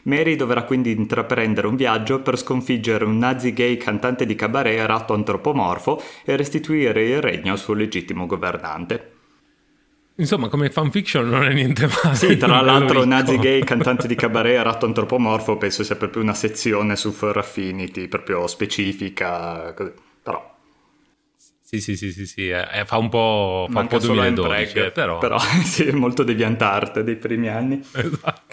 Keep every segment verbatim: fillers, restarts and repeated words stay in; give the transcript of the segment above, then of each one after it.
Mary dovrà quindi intraprendere un viaggio per sconfiggere un nazi gay cantante di cabaret ratto antropomorfo e restituire il regno al suo legittimo governante. Insomma, come fanfiction non è niente male. Sì, tra l'altro nazi gay cantante di cabaret ratto antropomorfo penso sia proprio una sezione su Fur Affinity, proprio specifica, così. Però... Sì, sì, sì, sì, sì. Eh, fa un po', fa un po' solo duemiladodici, eh, però... però sì, è molto DeviantArt dei primi anni. Esatto.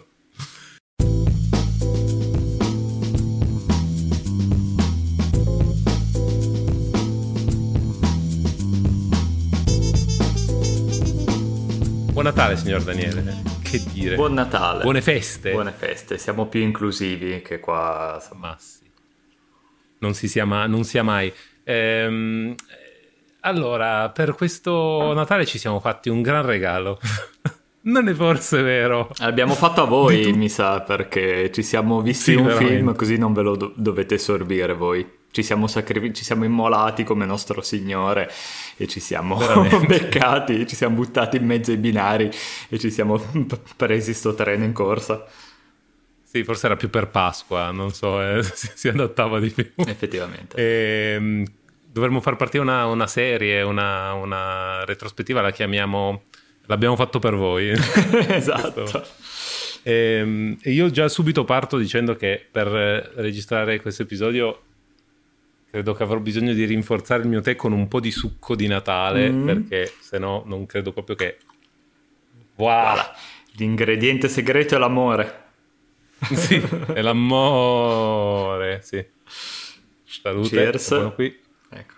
Buon Natale, signor Daniele. Che dire? Buon Natale. Buone feste. Buone feste. Siamo più inclusivi che qua. Ma sì. Non si sia, ma- non sia mai. Ehm, allora, per questo Natale ci siamo fatti un gran regalo. Non è forse vero? L'abbiamo fatto a voi, mi sa, perché ci siamo visti Sì, un veramente. film, così non ve lo do- dovete sorbire voi. Ci siamo, sacri- ci siamo immolati come nostro Signore e ci siamo beccati, ci siamo buttati in mezzo ai binari e ci siamo p- presi sto treno in corsa. Sì, forse era più per Pasqua, non so, eh, si, si adattava di più. Effettivamente. E, dovremmo far partire una, una serie, una, una retrospettiva, la chiamiamo L'abbiamo fatto per voi. Esatto. E, e io già subito parto dicendo che per registrare questo episodio credo che avrò bisogno di rinforzare il mio tè con un po' di succo di Natale, mm. perché se no non credo proprio che... Voilà. Voilà. L'ingrediente segreto è l'amore. Sì, è l'amore, sì. Salute. Cheers. Buono qui. Ecco.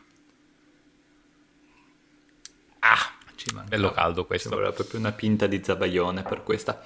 Ah, bello caldo questo. Ci voleva proprio una pinta di zabaione per questa.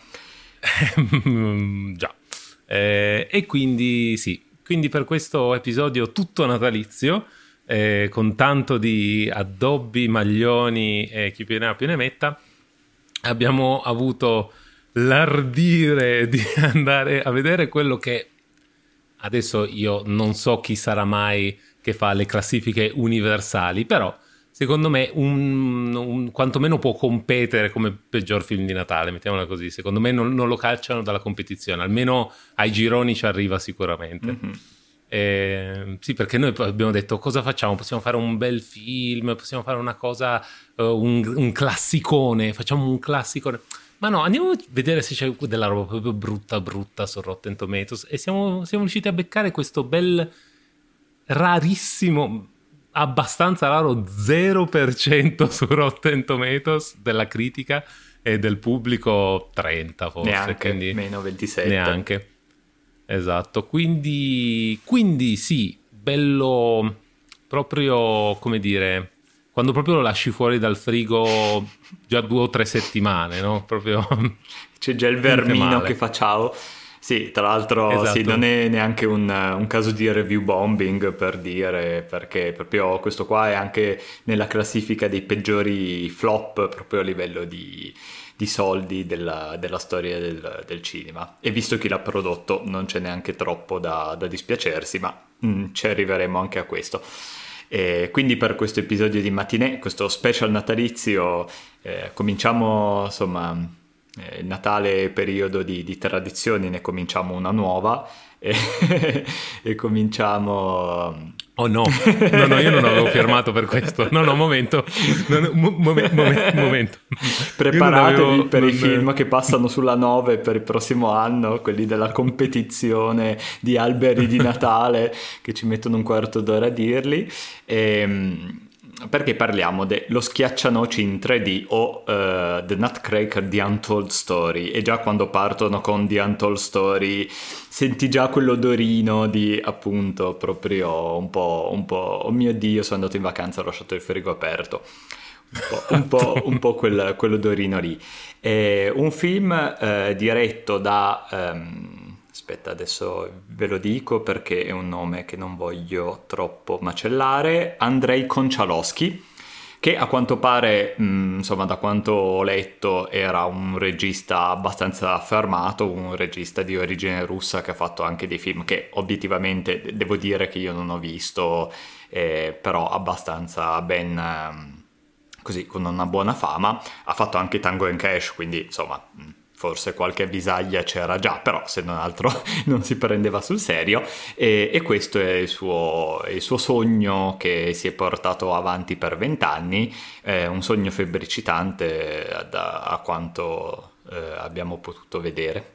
Già. Eh, e quindi sì, quindi per questo episodio tutto natalizio, eh, con tanto di addobbi, maglioni e chi più ne ha più ne metta, abbiamo avuto l'ardire di andare a vedere quello che adesso io non so chi sarà mai che fa le classifiche universali, però secondo me un, un, quantomeno può competere come peggior film di Natale, mettiamola così. Secondo me non, non lo cacciano dalla competizione, almeno ai gironi ci arriva sicuramente. Mm-hmm. Eh, sì, perché noi abbiamo detto cosa facciamo? Possiamo fare un bel film, possiamo fare una cosa, uh, un, un classicone, facciamo un classicone. Ma no, andiamo a vedere se c'è della roba proprio brutta brutta su Rotten Tomatoes, e siamo, siamo riusciti a beccare questo bel rarissimo, abbastanza raro zero per cento su Rotten Tomatoes della critica e del pubblico trenta forse, neanche, quindi meno ventisette. Neanche. Esatto, quindi quindi sì, bello proprio, come dire, quando proprio lo lasci fuori dal frigo già due o tre settimane, no? Proprio c'è già il vermino che fa ciao. Sì, tra l'altro esatto. Sì, non è neanche un, un caso di review bombing, per dire, perché proprio questo qua è anche nella classifica dei peggiori flop proprio a livello di, di soldi della, della storia del, del cinema. E visto chi l'ha prodotto non c'è neanche troppo da, da dispiacersi, ma mm, ci arriveremo anche a questo. E quindi per questo episodio di Matinée, questo special natalizio, eh, cominciamo insomma... il Natale è periodo di, di tradizioni, ne cominciamo una nuova e, e cominciamo... Oh no, no, no, io non avevo firmato per questo. No, no, momento, no, no, mo- momen- momen- momento. Preparatevi avevo, per non... i film che passano sulla nove per il prossimo anno, quelli della competizione di alberi di Natale che ci mettono un quarto d'ora a dirli. E... perché parliamo dello Schiaccianoci in tre D o uh, The Nutcracker The Untold Story, e già quando partono con The Untold Story senti già quell'odorino di appunto proprio un po', un po' oh mio Dio, sono andato in vacanza, ho lasciato il frigo aperto, un po', un po', un po' quel, quell'odorino lì. È un film eh, diretto da... Um, aspetta, adesso ve lo dico perché è un nome che non voglio troppo macellare. Andrei Konchalovsky, che a quanto pare, mh, insomma, da quanto ho letto, era un regista abbastanza affermato, un regista di origine russa che ha fatto anche dei film che obiettivamente devo dire che io non ho visto, eh, però abbastanza ben... Eh, così, con una buona fama. Ha fatto anche Tango and Cash, quindi insomma... forse qualche avvisaglia c'era già, però se non altro non si prendeva sul serio, e, e questo è il, suo, è il suo sogno che si è portato avanti per vent'anni, eh, un sogno febbricitante da, a quanto eh, abbiamo potuto vedere.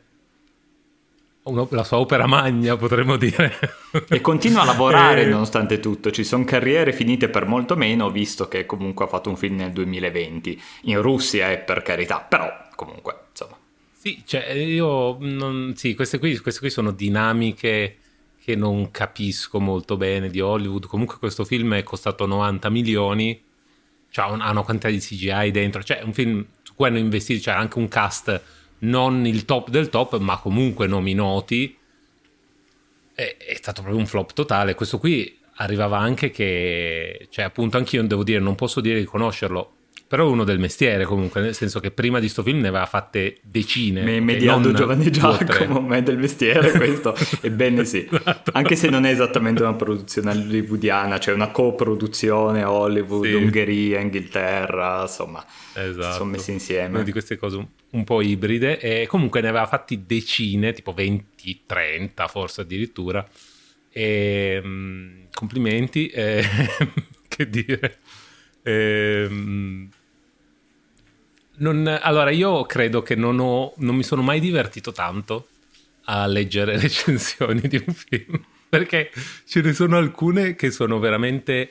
La sua opera magna, potremmo dire. E continua a lavorare e... nonostante tutto. Ci sono carriere finite per molto meno, visto che comunque ha fatto un film nel duemilaventi in Russia, eh, per carità, però comunque insomma. Sì, cioè io non... sì, queste qui, queste qui sono dinamiche che non capisco molto bene di Hollywood. Comunque questo film è costato novanta milioni, cioè ha una quantità di C G I dentro, cioè è un film su cui hanno investito, c'è cioè anche un cast non il top del top, ma comunque nomi noti. È, è stato proprio un flop totale. Questo qui arrivava anche che, cioè appunto anch'io devo dire, non posso dire di conoscerlo, però è uno del mestiere comunque, nel senso che prima di sto film ne aveva fatte decine. Me, mediando Giovanni Giacomo, me del mestiere questo, ebbene sì. Esatto. Anche se non è esattamente una produzione hollywoodiana, cioè una coproduzione Hollywood, sì. Ungheria, Inghilterra, insomma, esatto. Si sono messi insieme. Una di queste cose un, un po' ibride, e comunque ne aveva fatti decine, tipo venti, trenta forse addirittura, e mh, complimenti, e, che dire... E, Non, allora io credo che non, ho, non mi sono mai divertito tanto a leggere recensioni di un film, perché ce ne sono alcune che sono veramente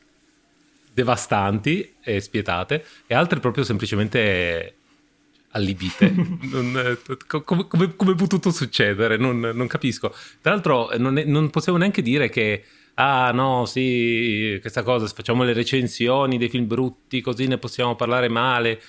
devastanti e spietate, e altre proprio semplicemente allibite. non, come, come, come è potuto succedere? Non, non capisco. Tra l'altro non, è, non possiamo neanche dire che ah no, sì, questa cosa, facciamo le recensioni dei film brutti così ne possiamo parlare male,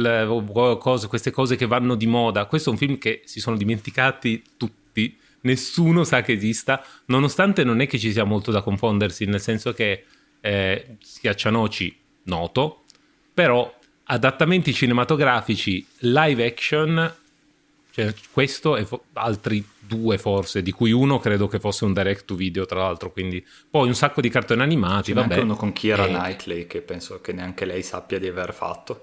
Cose, queste cose che vanno di moda. Questo è un film che si sono dimenticati tutti, nessuno sa che esista, nonostante non è che ci sia molto da confondersi, nel senso che eh, Schiaccianoci noto, però adattamenti cinematografici live action, cioè questo e fo- altri due forse, di cui uno credo che fosse un direct to video tra l'altro, quindi poi un sacco di cartoni animati. C'è vabbè, anche uno con Keira e... Knightley che penso che neanche lei sappia di aver fatto.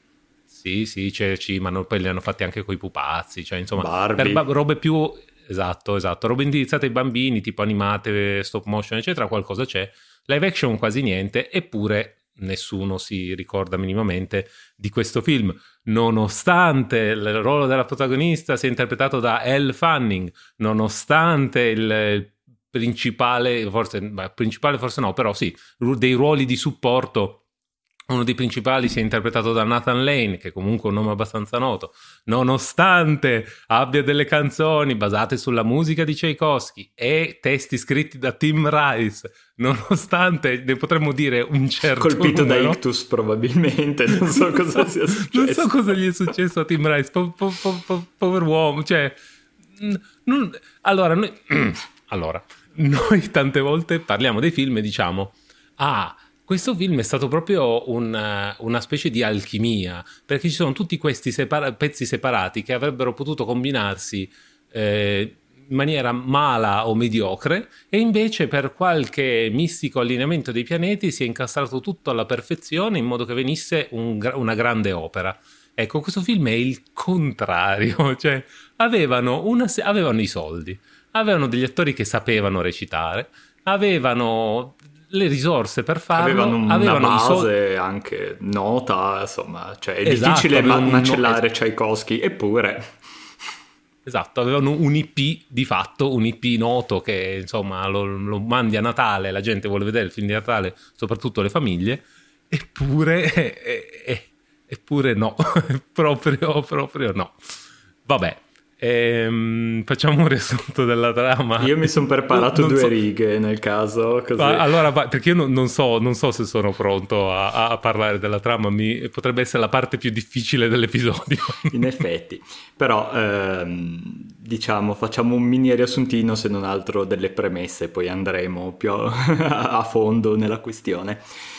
Sì, sì, c'è, c'è, ma non, poi li hanno fatti anche coi pupazzi, cioè insomma, Barbie. per ba- robe più, esatto, esatto, robe indirizzate ai bambini, tipo animate, stop motion, eccetera, qualcosa c'è, live action quasi niente, eppure nessuno si ricorda minimamente di questo film, nonostante il ruolo della protagonista sia interpretato da Elle Fanning, nonostante il, il principale, forse, beh, principale forse no, però sì, dei ruoli di supporto, uno dei principali sia interpretato da Nathan Lane, che comunque è un nome abbastanza noto, nonostante abbia delle canzoni basate sulla musica di Tchaikovsky e testi scritti da Tim Rice, nonostante ne potremmo dire un certo colpito numero, da ictus probabilmente, non so cosa sia successo. Non so cosa gli è successo a Tim Rice, po- po- po- po- povero uomo, cioè... Non, allora, noi, allora, noi tante volte parliamo dei film e diciamo, ah... questo film è stato proprio un, una specie di alchimia, perché ci sono tutti questi separa- pezzi separati che avrebbero potuto combinarsi eh, in maniera mala o mediocre, e invece per qualche mistico allineamento dei pianeti si è incastrato tutto alla perfezione in modo che venisse un, una grande opera. Ecco, questo film è il contrario, cioè avevano, una, avevano i soldi, avevano degli attori che sapevano recitare, avevano... le risorse per farlo, avevano una avevano base sol- anche nota, insomma, cioè è esatto, difficile ma- macellare es- Tchaikovsky, eppure esatto, avevano un I P di fatto, un I P noto che insomma lo, lo mandi a Natale, la gente vuole vedere il film di Natale, soprattutto le famiglie, eppure eh, eh, eppure no, proprio proprio no. Vabbè. Ehm, facciamo un riassunto della trama. Io mi sono preparato non due so... righe nel caso così. Ma, allora, perché io non, non, so, non so se sono pronto a, a parlare della trama, mi, potrebbe essere la parte più difficile dell'episodio. In effetti, però ehm, diciamo facciamo un mini riassuntino, se non altro delle premesse, poi andremo più a, a fondo nella questione.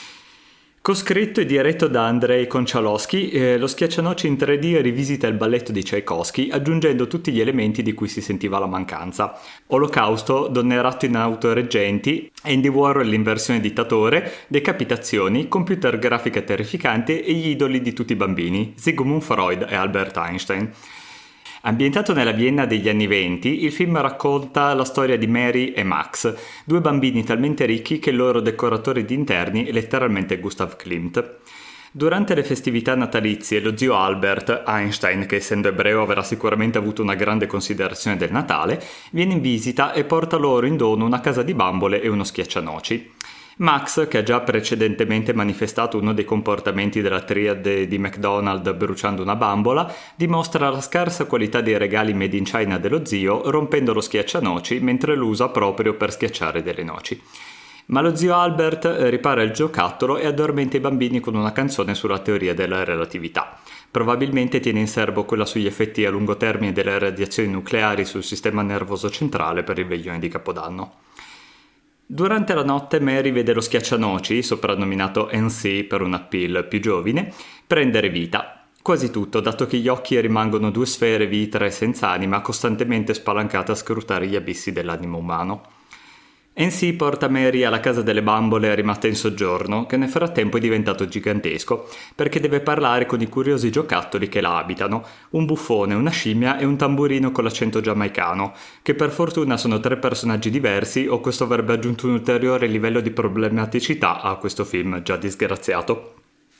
Coscritto e diretto da Andrei Konchalovsky, eh, lo Schiaccianoci in tre D rivisita il balletto di Tchaikovsky aggiungendo tutti gli elementi di cui si sentiva la mancanza. Olocausto, donne ratto in autoreggenti, Andy Warhol l'inversione dittatore, decapitazioni, computer grafiche terrificanti e gli idoli di tutti i bambini, Sigmund Freud e Albert Einstein. Ambientato nella Vienna degli anni venti, il film racconta la storia di Mary e Max, due bambini talmente ricchi che il loro decoratore di interni è letteralmente Gustav Klimt. Durante le festività natalizie, lo zio Albert, Einstein, che essendo ebreo avrà sicuramente avuto una grande considerazione del Natale, viene in visita e porta loro in dono una casa di bambole e uno schiaccianoci. Max, che ha già precedentemente manifestato uno dei comportamenti della triade di McDonald bruciando una bambola, dimostra la scarsa qualità dei regali made in China dello zio, rompendo lo schiaccianoci mentre lo usa proprio per schiacciare delle noci. Ma lo zio Albert ripara il giocattolo e addormenta i bambini con una canzone sulla teoria della relatività. Probabilmente tiene in serbo quella sugli effetti a lungo termine delle radiazioni nucleari sul sistema nervoso centrale per il veglione di Capodanno. Durante la notte Mary vede lo schiaccianoci, soprannominato N C per un appeal più giovine, prendere vita. Quasi tutto, dato che gli occhi rimangono due sfere vitree senza anima, costantemente spalancate a scrutare gli abissi dell'animo umano. N C porta Mary alla casa delle bambole rimasta in soggiorno, che nel frattempo è diventato gigantesco, perché deve parlare con i curiosi giocattoli che la abitano, un buffone, una scimmia e un tamburino con l'accento giamaicano, che per fortuna sono tre personaggi diversi o questo avrebbe aggiunto un ulteriore livello di problematicità a questo film già disgraziato.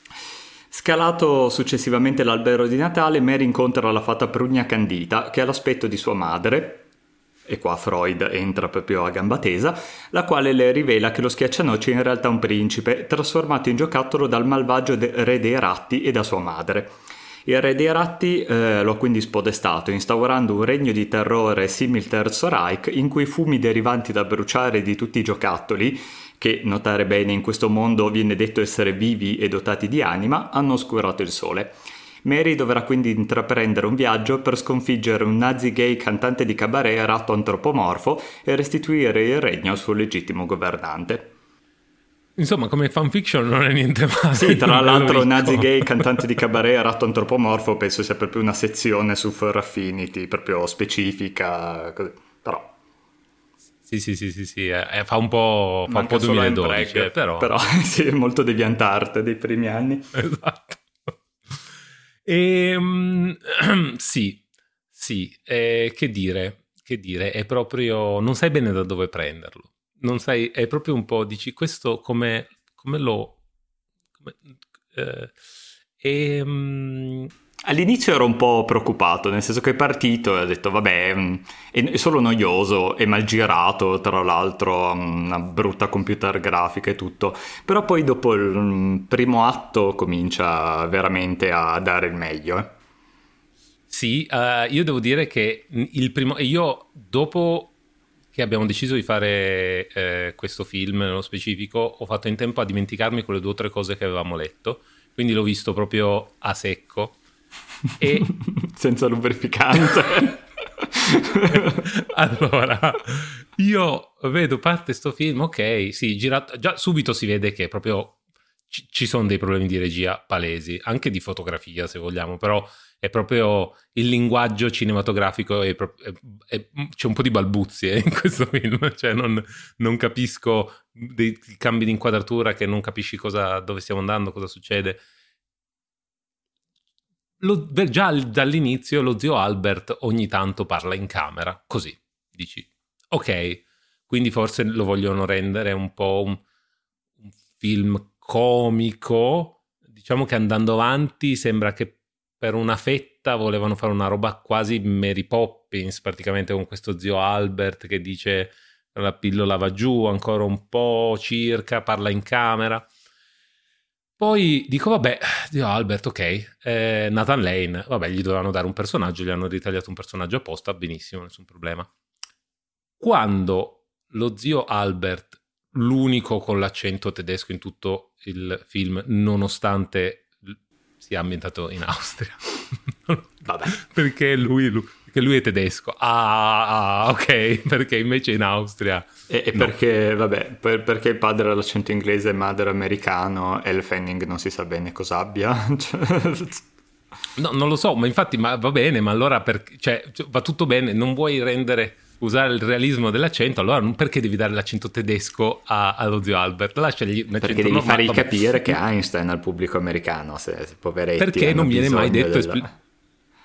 Scalato successivamente l'albero di Natale, Mary incontra la fata Prugna Candita, che ha l'aspetto di sua madre, e qua Freud entra proprio a gamba tesa, la quale le rivela che lo schiaccianoci è in realtà un principe, trasformato in giocattolo dal malvagio de- re dei ratti e da sua madre. Il re dei ratti eh, lo ha quindi spodestato, instaurando un regno di terrore simil Terzo Reich, in cui i fumi derivanti dal bruciare di tutti i giocattoli, che, notare bene, in questo mondo viene detto essere vivi e dotati di anima, hanno oscurato il sole. Mary dovrà quindi intraprendere un viaggio per sconfiggere un nazi gay cantante di cabaret ratto antropomorfo e restituire il regno al suo legittimo governante. Insomma, come fanfiction non è niente male. Sì, tra l'altro nazi gay cantante di cabaret ratto antropomorfo penso sia proprio una sezione su For Affinity, proprio specifica, così. Però... Sì, sì, sì, sì, sì. Eh, fa un po', fa un po' duemiladodici, eh, però... Però sì, è molto DeviantArt dei primi anni. Esatto. E, um, sì, sì, eh, che dire, che dire, è proprio, non sai bene da dove prenderlo, non sai, è proprio un po', dici, questo come, come lo, come, eh, e, um... All'inizio ero un po' preoccupato, nel senso che è partito e ho detto vabbè, è solo noioso, è mal girato, tra l'altro una brutta computer grafica e tutto, però poi dopo il primo atto comincia veramente a dare il meglio. Eh. Sì, uh, io devo dire che il primo, io dopo che abbiamo deciso di fare eh, questo film nello specifico, ho fatto in tempo a dimenticarmi quelle due o tre cose che avevamo letto, quindi l'ho visto proprio a secco. E senza lubrificante. Allora io vedo parte sto film, ok, sì, girato, già subito si vede che proprio ci, ci sono dei problemi di regia palesi, anche di fotografia se vogliamo, però è proprio il linguaggio cinematografico è, è, è, c'è un po' di balbuzie in questo film, cioè non, non capisco dei cambi di inquadratura, che non capisci cosa, dove stiamo andando, cosa succede. Lo, già dall'inizio lo zio Albert ogni tanto parla in camera, così, dici, ok, quindi forse lo vogliono rendere un po' un, un film comico, diciamo che andando avanti sembra che per una fetta volevano fare una roba quasi Mary Poppins, praticamente con questo zio Albert che dice la pillola va giù, ancora un po' circa, parla in camera. Poi dico, vabbè, zio Albert, ok, eh, Nathan Lane, vabbè, gli dovevano dare un personaggio, gli hanno ritagliato un personaggio apposta, benissimo, nessun problema. Quando lo zio Albert, l'unico con l'accento tedesco in tutto il film, nonostante sia ambientato in Austria, vabbè, perché lui, lui, perché lui è tedesco, ah, ah ok, perché invece in Austria... E, e no. perché, vabbè, per, perché il padre ha l'accento inglese e il madre americano, e il Fanning non si sa bene cosa abbia. No, non lo so, ma infatti ma va bene, ma allora per, cioè, va tutto bene, non vuoi rendere, usare il realismo dell'accento, allora non perché devi dare l'accento tedesco a, allo zio Albert, lasciagli un accento perché devi normale, fargli vabbè. capire che Einstein al pubblico americano, se, se poveretti perché non viene mai detto della... espl-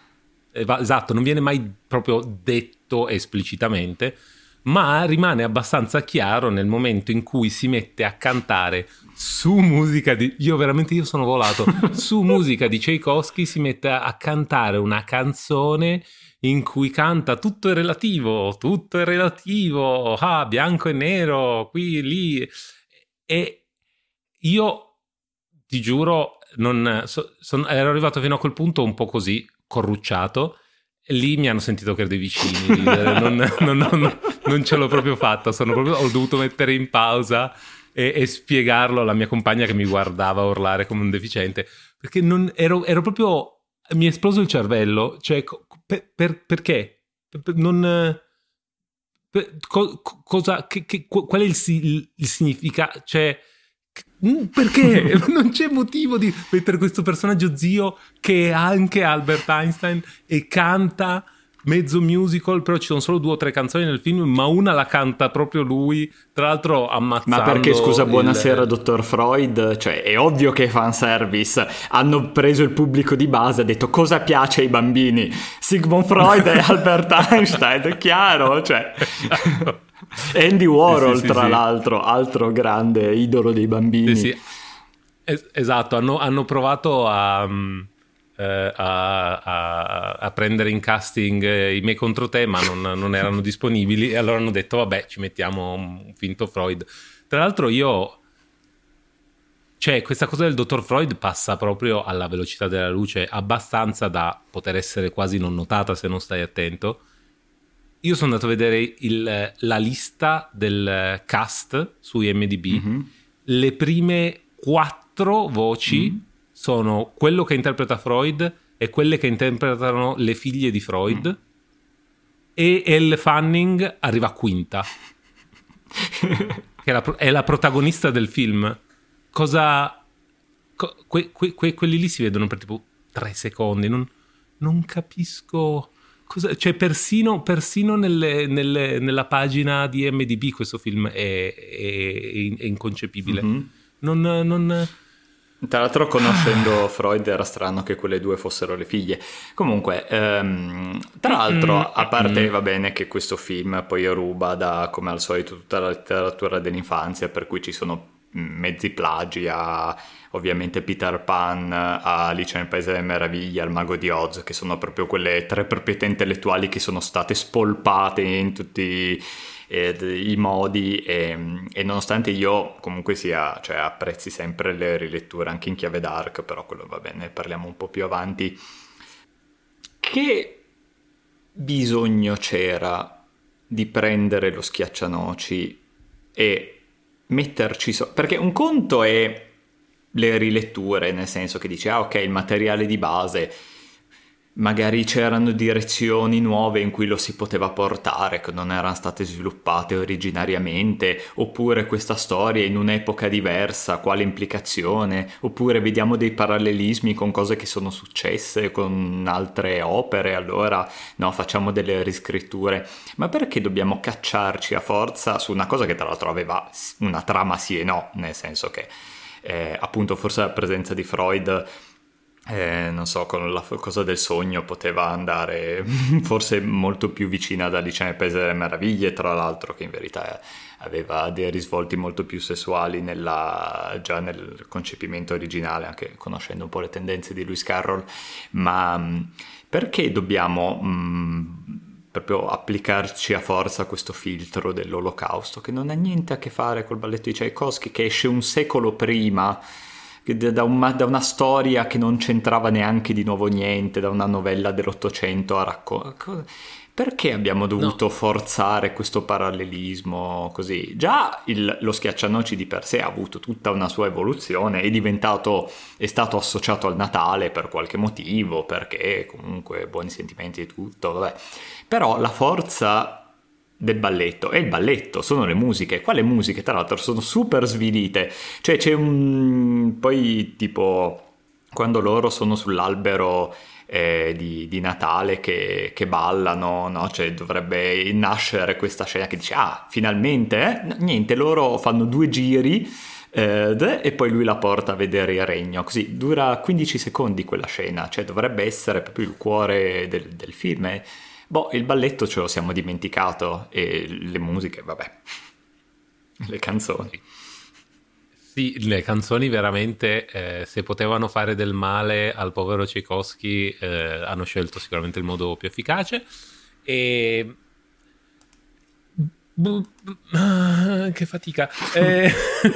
eh, va, esatto, non viene mai proprio detto esplicitamente, ma rimane abbastanza chiaro nel momento in cui si mette a cantare su musica di... Io veramente io sono volato. Su musica di Tchaikovsky si mette a cantare una canzone in cui canta tutto è relativo, tutto è relativo, ah, bianco e nero, qui, lì. E io ti giuro, non, so, son, ero arrivato fino a quel punto un po' così, corrucciato. Lì mi hanno sentito che ero dei vicini ridere, non, non, non, non ce l'ho proprio fatta, sono proprio, ho dovuto mettere in pausa e, e spiegarlo alla mia compagna che mi guardava urlare come un deficiente, perché non, ero, ero proprio, mi è esploso il cervello, cioè per, per, perché? Per, non, per, co, cosa, che, che, qual è il, il, il significato, cioè... Perché non c'è motivo di mettere questo personaggio zio che è anche Albert Einstein e canta mezzo musical, però ci sono solo due o tre canzoni nel film, ma una la canta proprio lui, tra l'altro ammazzando. Ma perché, scusa, buonasera il... dottor Freud, cioè è ovvio che è fanservice, hanno preso il pubblico di base, ha detto cosa piace ai bambini, Sigmund Freud e Albert Einstein, è chiaro, cioè... Andy Warhol, sì, sì, tra sì, l'altro, altro grande idolo dei bambini. Sì, sì. Es- esatto, hanno, hanno provato a, eh, a, a, a prendere in casting i miei contro te, ma non, non erano disponibili, e allora hanno detto vabbè, ci mettiamo un finto Freud. Tra l'altro io, cioè questa cosa del dottor Freud passa proprio alla velocità della luce, abbastanza da poter essere quasi non notata se non stai attento. Io sono andato a vedere il, la lista del cast su I M D B. Mm-hmm. Le prime quattro voci mm-hmm. sono quello che interpreta Freud e quelle che interpretano le figlie di Freud. Mm. E Elle Fanning arriva quinta. Che è la, è la protagonista del film. Cosa... Que, que, que, quelli lì si vedono per tipo tre secondi. Non, non capisco... Cosa, cioè persino, persino nelle, nelle, nella pagina di I M D B questo film è, è, è inconcepibile. Mm-hmm. Non, non... Tra l'altro, conoscendo Freud, era strano che quelle due fossero le figlie. Comunque, ehm, tra l'altro, mm-hmm. a parte va bene che questo film poi ruba da, come al solito, tutta la letteratura dell'infanzia, per cui ci sono mezzi plagi a ovviamente Peter Pan, a Alice nel Paese delle Meraviglie, al Mago di Oz, che sono proprio quelle tre proprietà intellettuali che sono state spolpate in tutti eh, i modi, e, e nonostante io comunque sia, cioè apprezzi sempre le riletture anche in chiave dark, però quello va bene, ne parliamo un po' più avanti. Che bisogno c'era di prendere lo schiaccianoci e metterci so- perché un conto è le riletture, nel senso che dici ah ok, il materiale di base, magari c'erano direzioni nuove in cui lo si poteva portare che non erano state sviluppate originariamente, oppure questa storia in un'epoca diversa, quale implicazione, oppure vediamo dei parallelismi con cose che sono successe con altre opere, allora no, facciamo delle riscritture. Ma perché dobbiamo cacciarci a forza su una cosa che tra l'altro aveva una trama sì e no, nel senso che eh, appunto forse la presenza di Freud Eh, non so, con la cosa del sogno poteva andare forse molto più vicina ad Alice nel Paese delle Meraviglie, tra l'altro, che in verità aveva dei risvolti molto più sessuali nella, già nel concepimento originale, anche conoscendo un po' le tendenze di Lewis Carroll. Ma perché dobbiamo mh, proprio applicarci a forza questo filtro dell'Olocausto, che non ha niente a che fare col balletto di Tchaikovsky, che esce un secolo prima, Da una, da una storia che non c'entrava neanche di nuovo niente, da una novella dell'Ottocento a raccontare. Perché abbiamo dovuto no. forzare questo parallelismo così? Già il, lo schiaccianoci di per sé ha avuto tutta una sua evoluzione, è diventato, è stato associato al Natale per qualche motivo, perché comunque buoni sentimenti e tutto, vabbè. Però la forza del balletto, e il balletto sono le musiche. Quale musiche? Tra l'altro sono super svilite, cioè c'è un poi tipo quando loro sono sull'albero eh, di, di Natale che, che ballano, no? Cioè dovrebbe nascere questa scena che dice ah finalmente eh? Niente, loro fanno due giri eh, e poi lui la porta a vedere il regno, così dura quindici secondi quella scena, cioè dovrebbe essere proprio il cuore del, del film. E, boh, il balletto ce lo siamo dimenticato, e le musiche, vabbè, le canzoni. Sì, le canzoni veramente, eh, se potevano fare del male al povero Tchaikovsky, eh, hanno scelto sicuramente il modo più efficace. E che fatica. Eh,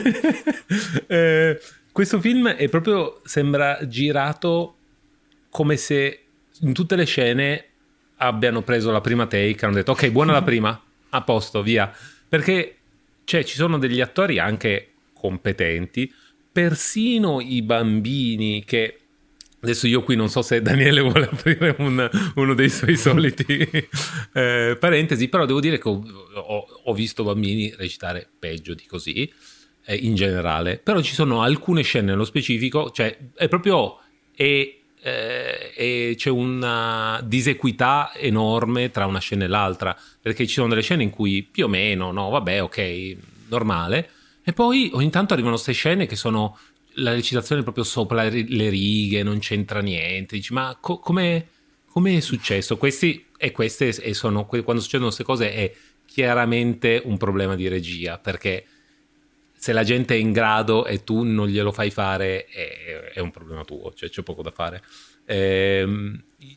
eh, questo film è proprio, sembra girato come se in tutte le scene abbiano preso la prima take, hanno detto ok, buona la prima, a posto, via. Perché cioè, ci sono degli attori anche competenti, persino i bambini che... Adesso io qui non so se Daniele vuole aprire un, uno dei suoi soliti eh, parentesi, però devo dire che ho, ho, ho visto bambini recitare peggio di così, eh, in generale. Però ci sono alcune scene nello specifico, cioè è proprio... È, eh, è, c'è una disequità enorme tra una scena e l'altra, perché ci sono delle scene in cui più o meno, no, vabbè, ok, normale, e poi ogni tanto arrivano queste scene che sono... la recitazione è proprio sopra le righe, non c'entra niente. Dici, ma co- come è successo? Questi e queste e sono quando succedono queste cose è chiaramente un problema di regia, perché se la gente è in grado e tu non glielo fai fare è, è un problema tuo, cioè c'è poco da fare. Ehm,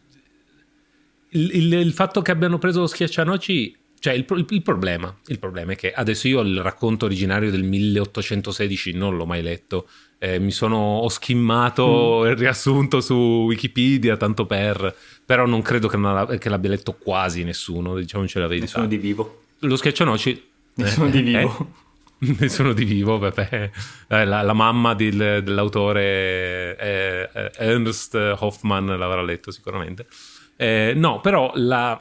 il, il, il fatto che abbiano preso lo schiaccianoci, cioè il, il, il problema il problema è che adesso io il racconto originario del milleottocentosedici non l'ho mai letto. Eh, mi sono ho skimmato mm. il riassunto su Wikipedia tanto per, però non credo che, non, che l'abbia letto quasi nessuno, diciamo ce la vedi. Nessuno di vivo. Lo schiaccianoci. Nessuno eh, di vivo. Eh? Nessuno di vivo, vabbè. Eh, la, la mamma di, dell'autore eh, eh, Ernst Hoffmann l'avrà letto sicuramente. Eh, no, però la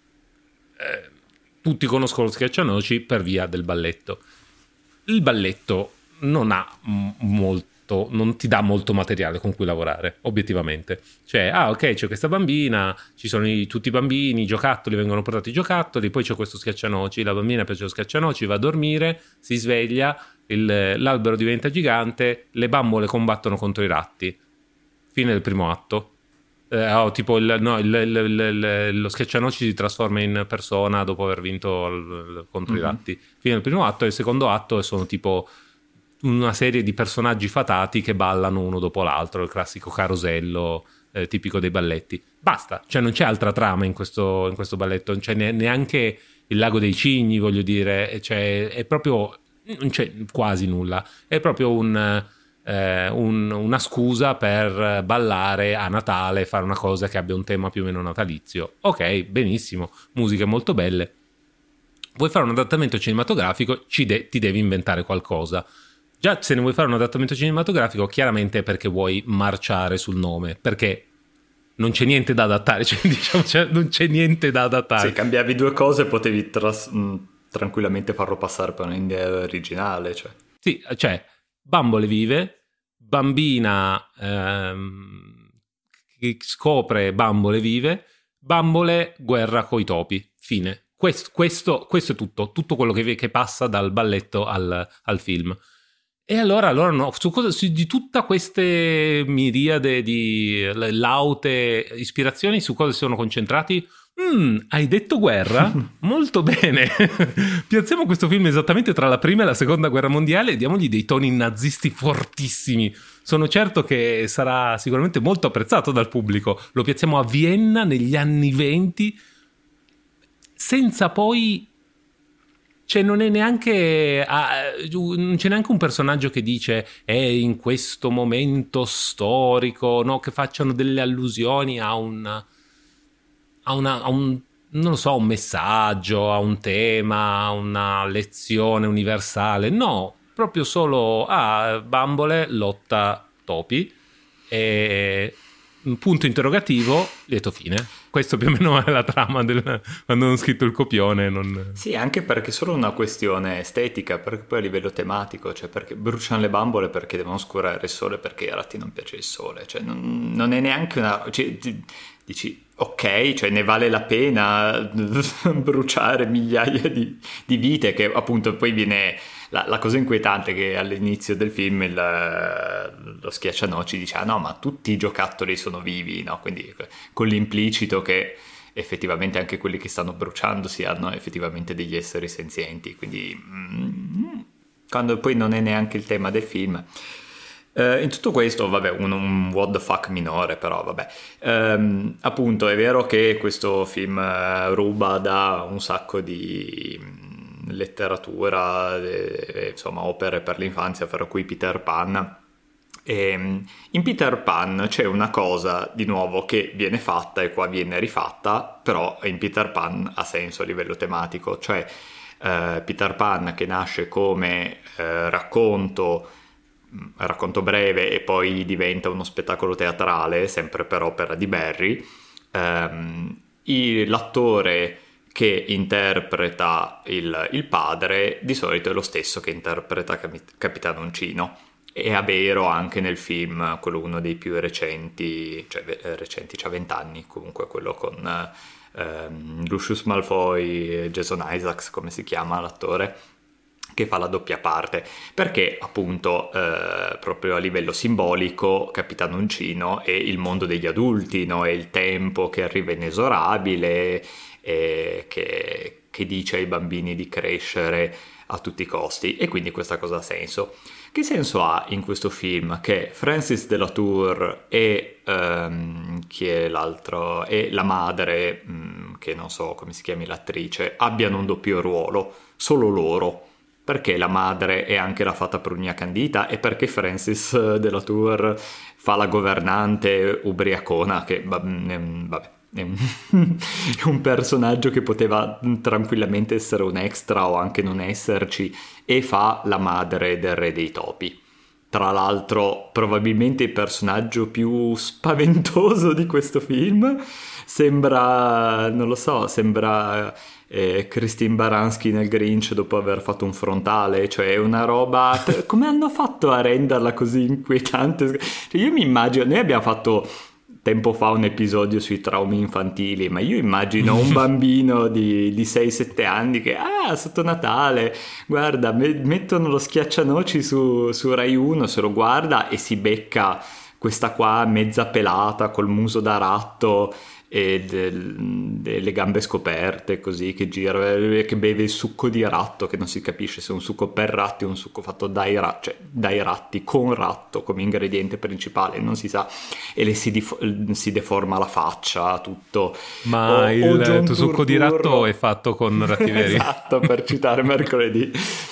eh, tutti conoscono lo schiaccianoci per via del balletto. Il balletto non ha m- molto, non ti dà molto materiale con cui lavorare, obiettivamente. Cioè, ah, ok, c'è questa bambina, ci sono i, tutti i bambini, i giocattoli, vengono portati i giocattoli, poi c'è questo schiaccianoci, la bambina piace lo schiaccianoci, va a dormire, si sveglia, il, l'albero diventa gigante, le bambole combattono contro i ratti. Fine del primo atto. Eh, oh, tipo il, no, il, il, il, il, lo schiaccianoci si trasforma in persona dopo aver vinto il, contro mm-hmm. i ratti. Fine del primo atto, e il secondo atto sono tipo una serie di personaggi fatati che ballano uno dopo l'altro, il classico carosello eh, tipico dei balletti. Basta, cioè non c'è altra trama in questo, in questo balletto, non c'è neanche il lago dei cigni, voglio dire, cioè, è proprio, non c'è quasi nulla, è proprio un, eh, un, una scusa per ballare a Natale, fare una cosa che abbia un tema più o meno natalizio. Ok, benissimo, musiche molto belle. Vuoi fare un adattamento cinematografico, ci de- ti devi inventare qualcosa. Già, se ne vuoi fare un adattamento cinematografico, chiaramente è perché vuoi marciare sul nome, perché non c'è niente da adattare, cioè, diciamo, cioè, non c'è niente da adattare. Se cambiavi due cose potevi tras- mh, tranquillamente farlo passare per un'idea originale. Cioè. Sì, cioè, bambole vive, bambina ehm, che scopre bambole vive, bambole guerra coi topi, fine. Questo, questo, questo è tutto, tutto quello che, che passa dal balletto al, al film. E allora, allora no, su cosa, su, di tutte queste miriade di laute ispirazioni, su cosa si sono concentrati? Mm, hai detto guerra? Molto bene. Piazziamo questo film esattamente tra la prima e la seconda guerra mondiale e diamogli dei toni nazisti fortissimi. Sono certo che sarà sicuramente molto apprezzato dal pubblico. Lo piazziamo a Vienna negli anni venti, senza poi... Cioè non è neanche uh, non c'è neanche un personaggio che dice è in questo momento storico, no, che facciano delle allusioni a un a, una, a un non lo so, un messaggio, a un tema, a una lezione universale. No, proprio solo ah, bambole lotta topi e un punto interrogativo, lieto fine. Questo più o meno è la trama del, quando hanno scritto il copione. Non... Sì, anche perché è solo una questione estetica, perché poi a livello tematico, cioè perché bruciano le bambole perché devono oscurare il sole, perché ai ratti non piace il sole, cioè non, non è neanche una... Cioè, dici, ok, cioè ne vale la pena bruciare migliaia di, di vite, che appunto poi viene la, la cosa inquietante è che all'inizio del film il, lo schiaccianoci dice ah no ma tutti i giocattoli sono vivi, no? Quindi con l'implicito che effettivamente anche quelli che stanno bruciando siano effettivamente degli esseri senzienti, quindi mm, quando poi non è neanche il tema del film. Uh, in tutto questo, vabbè, un, un what the fuck minore, però vabbè. Um, appunto, è vero che questo film uh, ruba da un sacco di um, letteratura, e, insomma, opere per l'infanzia, fra cui Peter Pan. E, um, in Peter Pan c'è una cosa, di nuovo, che viene fatta e qua viene rifatta, però in Peter Pan ha senso a livello tematico, cioè uh, Peter Pan che nasce come uh, racconto racconto breve e poi diventa uno spettacolo teatrale, sempre per opera di Barry. Um, il, l'attore che interpreta il, il padre di solito è lo stesso che interpreta Cap- Capitano Uncino, e a vero anche nel film, quello uno dei più recenti, cioè recenti, c'ha vent'anni comunque, quello con um, Lucius Malfoy e Jason Isaacs, come si chiama l'attore, che fa la doppia parte, perché appunto eh, proprio a livello simbolico Capitano Uncino è il mondo degli adulti, no? È il tempo che arriva inesorabile e che, che dice ai bambini di crescere a tutti i costi, e quindi questa cosa ha senso. Che senso ha in questo film che Francis de la Tour e um, chi è l'altro, e la madre, um, che non so come si chiami l'attrice, abbiano un doppio ruolo, solo loro? Perché la madre è anche la fata Prugna Candita, e perché Francis de la Tour fa la governante ubriacona, che vabbè, è un, è un personaggio che poteva tranquillamente essere un extra o anche non esserci, e fa la madre del re dei topi. Tra l'altro probabilmente il personaggio più spaventoso di questo film, sembra, non lo so, sembra eh, Christine Baranski nel Grinch dopo aver fatto un frontale, cioè è una roba, come hanno fatto a renderla così inquietante? Cioè, io mi immagino, noi abbiamo fatto tempo fa un episodio sui traumi infantili, ma io immagino un bambino di, di sei sette anni che ah sotto Natale guarda me, mettono lo schiaccianoci su, su Rai uno, se lo guarda e si becca questa qua mezza pelata col muso da ratto e del, delle gambe scoperte così, che gira, che beve il succo di ratto, che non si capisce se è un succo per ratti o un succo fatto dai, ra- cioè, dai ratti con ratto come ingrediente principale, non si sa, e le si, dif- si deforma la faccia, tutto. Ma o, il o tuo Turturro... succo di ratto è fatto con ratti veri. Esatto, per citare mercoledì.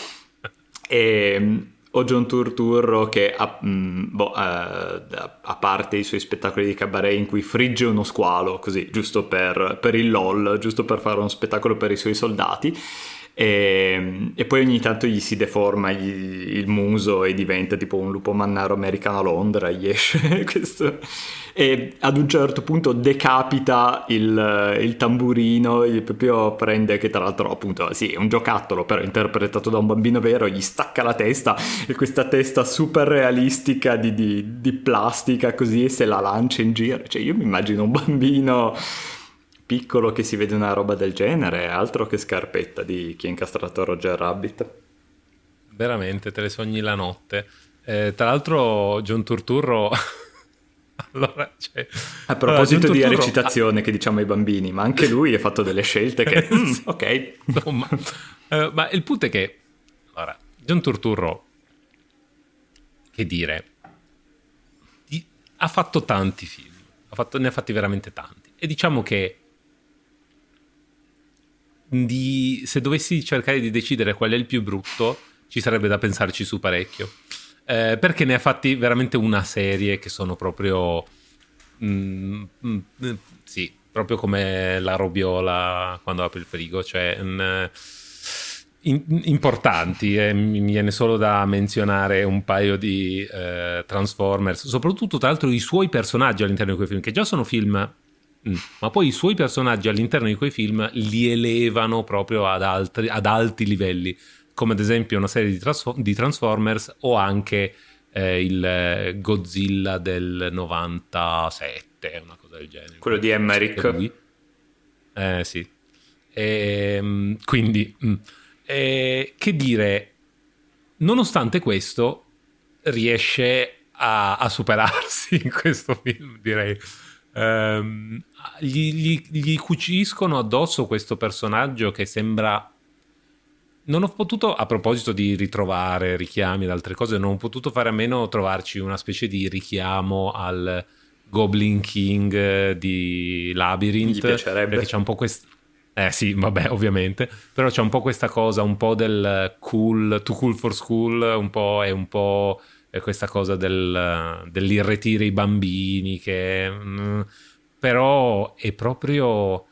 E o John Turturro che a, mh, boh, eh, a parte i suoi spettacoli di cabaret in cui frigge uno squalo così giusto per, per il lol, giusto per fare uno spettacolo per i suoi soldati, e, e poi ogni tanto gli si deforma gli, il muso e diventa tipo un lupo mannaro americano a Londra, gli esce questo, e ad un certo punto decapita il, il tamburino, gli proprio prende, che tra l'altro appunto sì è un giocattolo però interpretato da un bambino vero, gli stacca la testa, e questa testa super realistica di, di, di plastica così, e se la lancia in giro, cioè io mi immagino un bambino piccolo che si vede una roba del genere, altro che scarpetta di chi ha incastrato Roger Rabbit. Veramente te le sogni la notte. Eh, tra l'altro John Turturro allora, cioè... a proposito allora, di Turturro... recitazione che diciamo ai bambini, ma anche lui ha fatto delle scelte che mm, ok, insomma, eh, ma il punto è che allora, John Turturro, che dire, di... ha fatto tanti film, ha fatto... ne ha fatti veramente tanti, e diciamo che di... se dovessi cercare di decidere qual è il più brutto ci sarebbe da pensarci su parecchio, eh, perché ne ha fatti veramente una serie che sono proprio mm, mm, sì, proprio come la robiola quando apre il frigo, cioè mm, in, importanti, eh. Mi viene solo da menzionare un paio di eh, Transformers, soprattutto tra l'altro i suoi personaggi all'interno di quei film, che già sono film, mm, ma poi i suoi personaggi all'interno di quei film li elevano proprio ad, altri, ad alti livelli, come ad esempio una serie di, Transform- di Transformers, o anche eh, il Godzilla del novantasette, una cosa del genere. Quello di Emmerich. Eh sì. E, quindi, e, che dire, nonostante questo riesce a, a superarsi in questo film, direi. Um, gli, gli, gli cuciscono addosso questo personaggio che sembra... Non ho potuto, a proposito di ritrovare richiami ad altre cose, non ho potuto fare a meno trovarci una specie di richiamo al Goblin King di Labyrinth. Gli piacerebbe. Perché c'è un po' questo... Eh sì, vabbè, ovviamente. Però c'è un po' questa cosa, un po' del cool, too cool for school, un po' è un po' è questa cosa del, dell'irretire i bambini, che... Mm, però è proprio...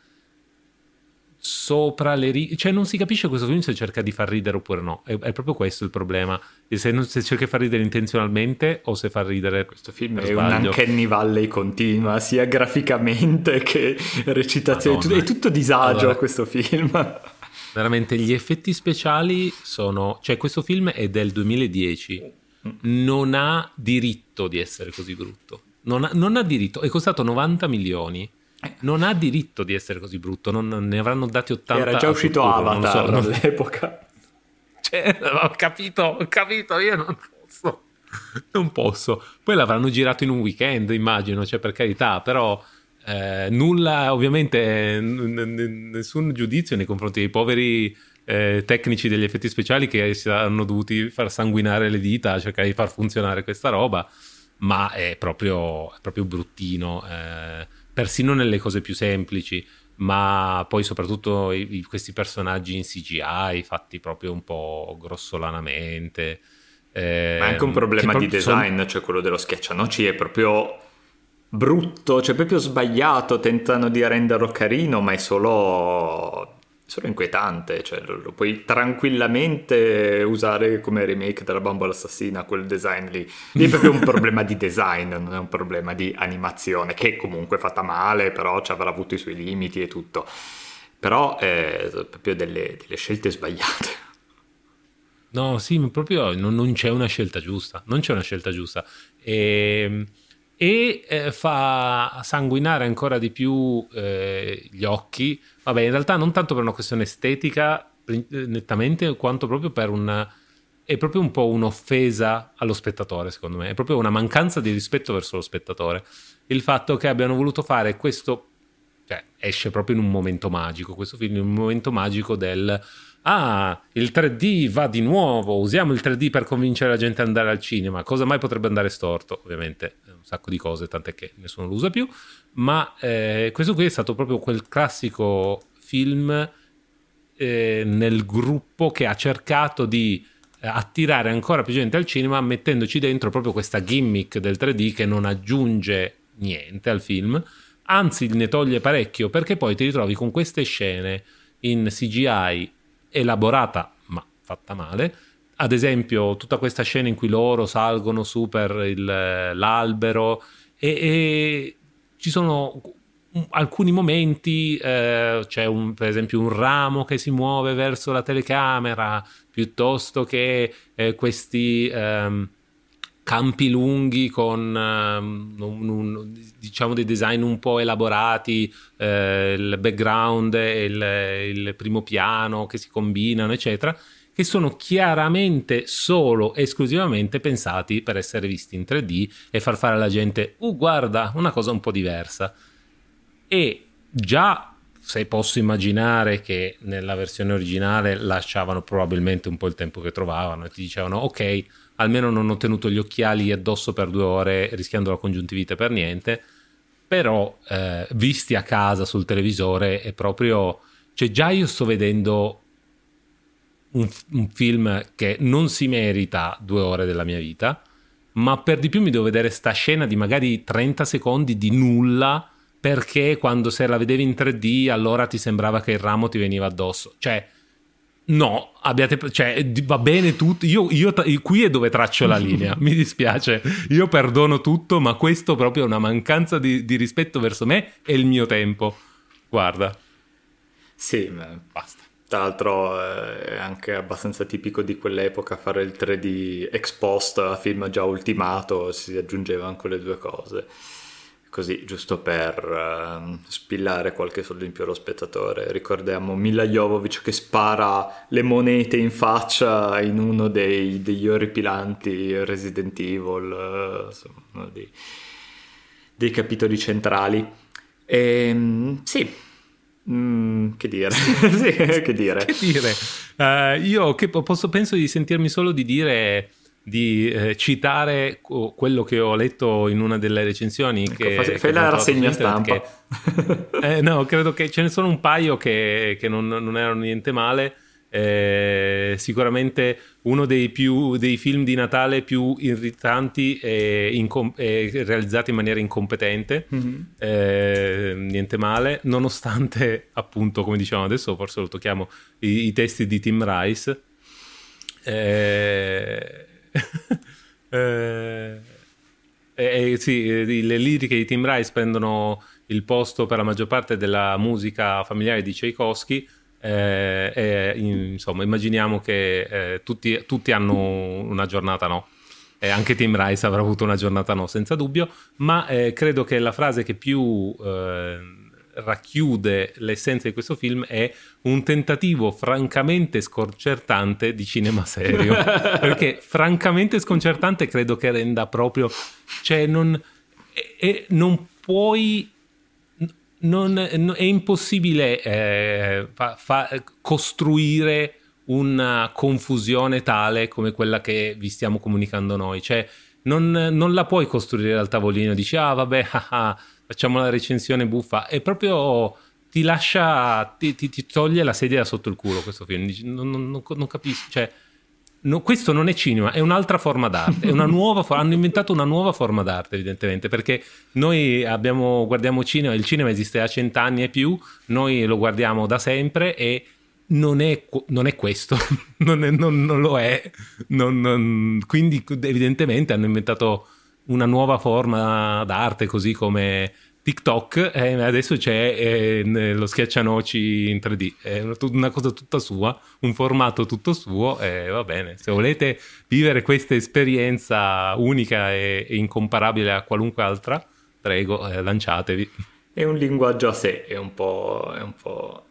sopra le righe, cioè non si capisce questo film se cerca di far ridere oppure no, è, è proprio questo il problema, se, non, se cerca di far ridere intenzionalmente o se fa ridere questo film per è sbaglio. un Uncanny Valley continua sia graficamente che recitazione. Madonna. È tutto disagio allora, questo film, veramente. Gli effetti speciali sono, cioè questo film è del duemiladieci, non ha diritto di essere così brutto, non ha, non ha diritto, è costato novanta milioni, non ha diritto di essere così brutto, non ne avranno dati ottanta. Era già uscito futuro, Avatar non so, all'epoca. Cioè, ho capito, ho capito, io non posso, non posso. Poi l'avranno girato in un weekend, immagino, cioè per carità, però eh, nulla, ovviamente, n- n- nessun giudizio nei confronti dei poveri eh, tecnici degli effetti speciali che si hanno dovuti far sanguinare le dita a cercare di far funzionare questa roba, ma è proprio, è proprio bruttino, eh, persino nelle cose più semplici, ma poi soprattutto i, questi personaggi in C G I fatti proprio un po' grossolanamente. Eh, ma è anche un problema di design, sono... cioè quello dello Schiaccianoci è proprio brutto, cioè proprio sbagliato, tentano di renderlo carino, ma è solo... solo inquietante, cioè lo, lo puoi tranquillamente usare come remake della Bambola Assassina, quel design lì. Lì è proprio un problema di design, non è un problema di animazione, che comunque è fatta male, però ci avrà avuto i suoi limiti e tutto. Però è proprio delle, delle scelte sbagliate. No, sì, proprio non, non c'è una scelta giusta, non c'è una scelta giusta. E... e eh, fa sanguinare ancora di più eh, gli occhi, vabbè, in realtà non tanto per una questione estetica nettamente, quanto proprio per un è proprio un po' un'offesa allo spettatore, secondo me è proprio una mancanza di rispetto verso lo spettatore il fatto che abbiano voluto fare questo, cioè esce proprio in un momento magico questo film, in un momento magico del ah, il tre D va di nuovo, usiamo il tre D per convincere la gente ad andare al cinema, cosa mai potrebbe andare storto? Ovviamente un sacco di cose, tant'è che nessuno lo usa più, ma eh, questo qui è stato proprio quel classico film eh, nel gruppo che ha cercato di eh, attirare ancora più gente al cinema, mettendoci dentro proprio questa gimmick del tre D che non aggiunge niente al film, anzi ne toglie parecchio, perché poi ti ritrovi con queste scene in C G I elaborata ma fatta male, ad esempio tutta questa scena in cui loro salgono su per il, l'albero e, e ci sono alcuni momenti, eh, c'è un, per esempio un ramo che si muove verso la telecamera, piuttosto che eh, questi ehm, campi lunghi con um, un, un, diciamo dei design un po' elaborati, eh, il background e il, il primo piano che si combinano eccetera, che sono chiaramente solo esclusivamente pensati per essere visti in tre D e far fare alla gente uh guarda una cosa un po' diversa. E già se posso immaginare che nella versione originale lasciavano probabilmente un po' il tempo che trovavano e ti dicevano ok, almeno non ho tenuto gli occhiali addosso per due ore rischiando la congiuntivite per niente, però eh, visti a casa sul televisore è proprio, cioè già io sto vedendo un, un film che non si merita due ore della mia vita, ma per di più mi devo vedere sta scena di magari trenta secondi di nulla, perché quando se la vedevi in tre D allora ti sembrava che il ramo ti veniva addosso, cioè no, abbiate, cioè, va bene tutto. Io, io qui è dove traccio la linea. Mi dispiace, io perdono tutto, ma questo proprio è una mancanza di, di rispetto verso me e il mio tempo. Guarda, sì, ma basta. Tra l'altro è anche abbastanza tipico di quell'epoca fare il tre D ex post a film già ultimato, si aggiungevano quelle due cose. così giusto per uh, spillare qualche soldo in più allo spettatore. Ricordiamo Milla Jovovich che spara le monete in faccia in uno dei, degli orripilanti Resident Evil, uh, insomma, uno dei, dei capitoli centrali. E, sì, mm, che dire? sì, che dire? Che dire? Uh, io che posso, penso di sentirmi solo di dire... di eh, citare quello che ho letto in una delle recensioni, ecco, che, fai, che fai la rassegna stampa che, eh, no, credo che ce ne sono un paio che, che non, non erano niente male. Eh, sicuramente uno dei, più, dei film di Natale più irritanti e, incom- e realizzati in maniera incompetente. Mm-hmm. Eh, niente male, nonostante appunto, come dicevamo adesso, forse lo tocchiamo, i, i testi di Tim Rice. eh, eh, eh, sì, le liriche di Tim Rice prendono il posto per la maggior parte della musica familiare di Tchaikovsky. Eh, eh, insomma, immaginiamo che eh, tutti, tutti hanno una giornata no, e anche Tim Rice avrà avuto una giornata no, senza dubbio, ma eh, credo che la frase che più eh, racchiude l'essenza di questo film è un tentativo francamente sconcertante di cinema serio. Perché francamente sconcertante credo che renda proprio, cioè non, e, e non puoi non, è impossibile eh, fa, fa, costruire una confusione tale come quella che vi stiamo comunicando noi, cioè non, non la puoi costruire al tavolino, dici ah vabbè ah, ah, facciamo la recensione buffa, e proprio ti lascia, ti, ti, ti toglie la sedia da sotto il culo questo film. Dici, non, non, non, non capisco, cioè no, questo non è cinema, è un'altra forma d'arte, è una nuova, hanno inventato una nuova forma d'arte evidentemente, perché noi abbiamo, guardiamo cinema, il cinema esiste da cent'anni e più, noi lo guardiamo da sempre e non è, non è questo, non, è, non, non lo è, non, non, quindi evidentemente hanno inventato una nuova forma d'arte, così come TikTok, e eh, adesso c'è eh, lo schiaccianoci in tre D, è una, una cosa tutta sua, un formato tutto suo, e eh, va bene. Se volete vivere questa esperienza unica e, e incomparabile a qualunque altra, prego, eh, lanciatevi. È un linguaggio a sé, è un po'... È un po'...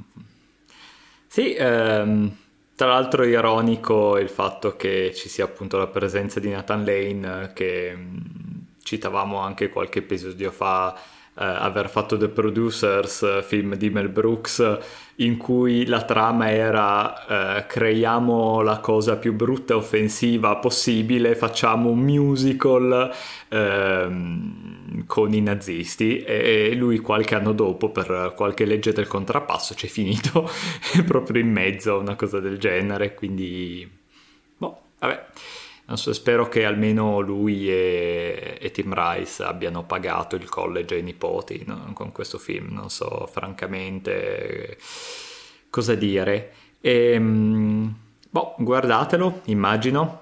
Sì, ehm, tra l'altro è ironico il fatto che ci sia appunto la presenza di Nathan Lane, che citavamo anche qualche episodio fa, eh, aver fatto The Producers, film di Mel Brooks, in cui la trama era eh, creiamo la cosa più brutta e offensiva possibile, facciamo un musical ehm, con i nazisti, e lui qualche anno dopo, per qualche legge del contrappasso, c'è finito proprio in mezzo a una cosa del genere, quindi boh, vabbè. Non so, spero che almeno lui e, e Tim Rice abbiano pagato il college ai nipoti, no? Con questo film, non so francamente cosa dire. E, boh, guardatelo, immagino.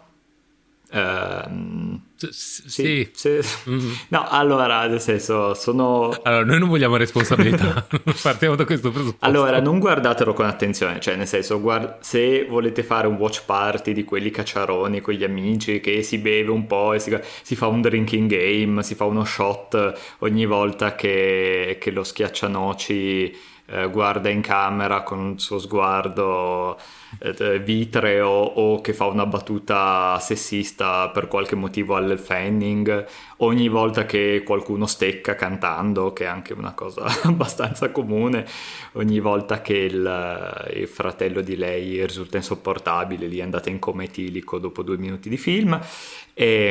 Uh, S- sì, sì. sì. Mm-hmm. No, allora, nel senso, sono... Allora, noi non vogliamo responsabilità, partiamo da questo presupposto. Allora, non guardatelo con attenzione, cioè nel senso, guard- se volete fare un watch party di quelli cacciaroni con gli amici, che si beve un po' e si, si fa un drinking game, si fa uno shot ogni volta che, che lo schiaccianoci eh, guarda in camera con il suo sguardo eh, vitreo, o che fa una battuta sessista per qualche motivo al Fanning, ogni volta che qualcuno stecca cantando, che è anche una cosa abbastanza comune, ogni volta che il, il fratello di lei risulta insopportabile, lì andate in coma etilico dopo due minuti di film. E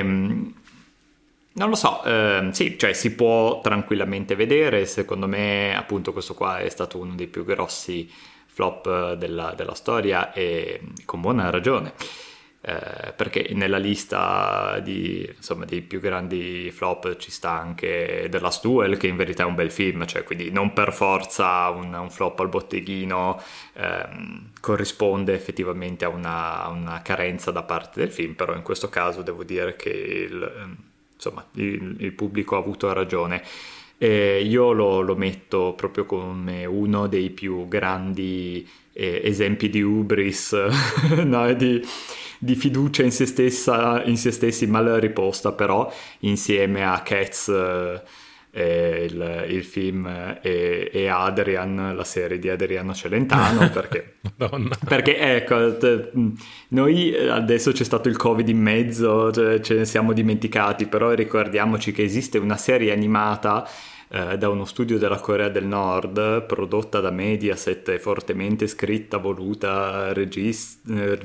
non lo so, eh, sì, cioè si può tranquillamente vedere. Secondo me appunto questo qua è stato uno dei più grossi flop della, della storia, e con buona ragione, eh, perché nella lista di, insomma, dei più grandi flop ci sta anche The Last Duel, che in verità è un bel film, cioè quindi non per forza un, un flop al botteghino ehm, corrisponde effettivamente a una, a una carenza da parte del film, però in questo caso devo dire che il, insomma, il, il pubblico ha avuto ragione. Eh, io lo, lo metto proprio come uno dei più grandi eh, esempi di hubris, no? di, di fiducia in se stessa, in se stessi mal riposta, però insieme a Cats eh, eh, il, il film e, e Adrian, la serie di Adriano Celentano, perché, perché ecco, t- noi adesso c'è stato il Covid in mezzo, cioè, ce ne siamo dimenticati, però ricordiamoci che esiste una serie animata eh, da uno studio della Corea del Nord, prodotta da Mediaset, fortemente scritta, voluta, regis- eh,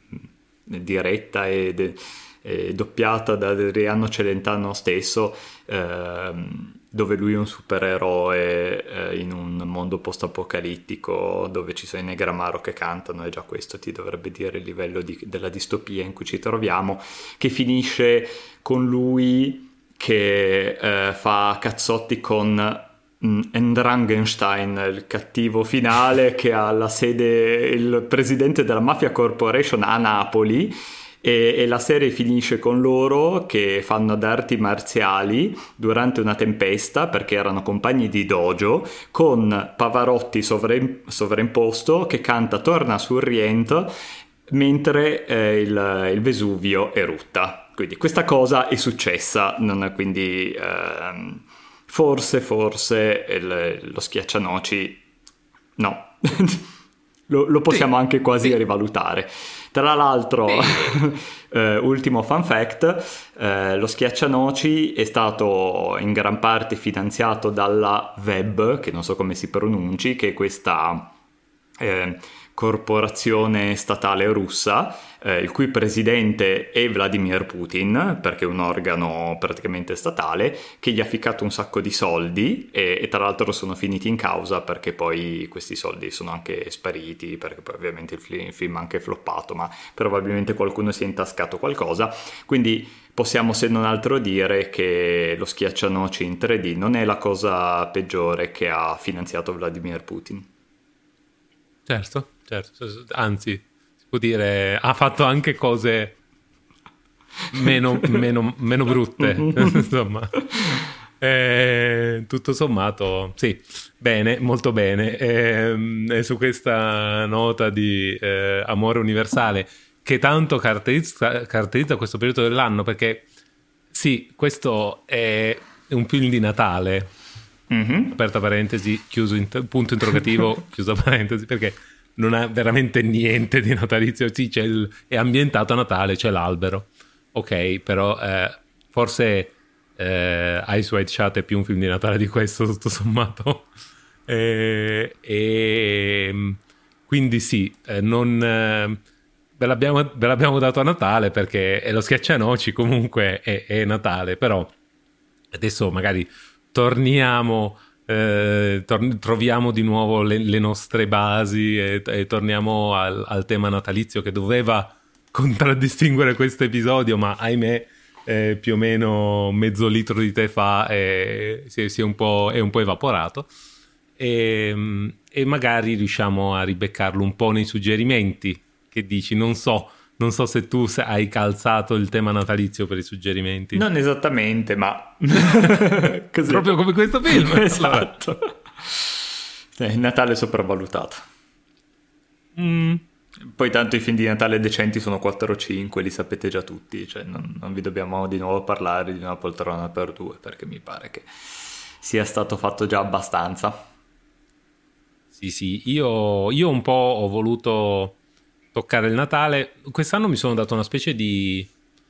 diretta e, de- e doppiata da Adriano Celentano stesso, ehm, dove lui è un supereroe eh, in un mondo post-apocalittico dove ci sono i Negramaro che cantano, e già questo ti dovrebbe dire il livello di, della distopia in cui ci troviamo, che finisce con lui che eh, fa cazzotti con mm, Endrangenstein, il cattivo finale, che ha la sede, il presidente della Mafia Corporation a Napoli. E, e la serie finisce con loro che fanno ad arti marziali durante una tempesta, perché erano compagni di dojo, con Pavarotti sovra- sovraimposto che canta Torna sul Riento mentre eh, il, il Vesuvio erutta. Quindi questa cosa è successa, non, quindi ehm, forse forse il, lo schiaccianoci no. lo, lo possiamo sì, anche quasi sì. rivalutare. Tra l'altro, eh, ultimo fun fact, eh, lo schiaccianoci è stato in gran parte finanziato dalla V E B, che non so come si pronunci, che è questa eh, corporazione statale russa, eh, il cui presidente è Vladimir Putin, perché è un organo praticamente statale, che gli ha ficcato un sacco di soldi e, e tra l'altro sono finiti in causa perché poi questi soldi sono anche spariti, perché poi ovviamente il, film, il film è anche floppato, ma probabilmente qualcuno si è intascato qualcosa. Quindi possiamo se non altro dire che lo schiaccianoci in tre D non è la cosa peggiore che ha finanziato Vladimir Putin. Certo, certo, anzi, si può dire, ha fatto anche cose meno, meno, meno brutte, insomma. Eh, tutto sommato, sì, bene, molto bene. Eh, e su questa nota di eh, amore universale che tanto caratterizza, caratterizza questo periodo dell'anno, perché sì, questo è un film di Natale. Mm-hmm. Aperta parentesi, chiuso inter- punto interrogativo, chiusa parentesi, perché non ha veramente niente di natalizio. Sì, c'è il, è ambientato a Natale, c'è l'albero, ok, però eh, forse eh, Ice White Shut è più un film di Natale di questo, tutto sommato. E, e quindi sì, eh, non eh, ve, l'abbiamo, ve l'abbiamo dato a Natale perché è lo schiaccianoci, comunque è, è Natale, però adesso magari torniamo, eh, tor- troviamo di nuovo le, le nostre basi e, e torniamo al, al tema natalizio che doveva contraddistinguere questo episodio, ma ahimè eh, più o meno mezzo litro di tè fa e si, si è, un po', è un po' evaporato, e, e magari riusciamo a ribeccarlo un po' nei suggerimenti. Che dici? Non so Non so se tu hai calzato il tema natalizio per i suggerimenti. Non esattamente, ma... Così. Proprio come questo film. Esatto. Il Natale è sopravvalutato. Mm. Poi tanto i film di Natale decenti sono quattro o cinque, li sapete già tutti. Cioè non, non vi dobbiamo di nuovo parlare di Una poltrona per due, perché mi pare che sia stato fatto già abbastanza. Sì, sì. Io, io un po' ho voluto... toccare il Natale. Quest'anno mi sono dato una specie di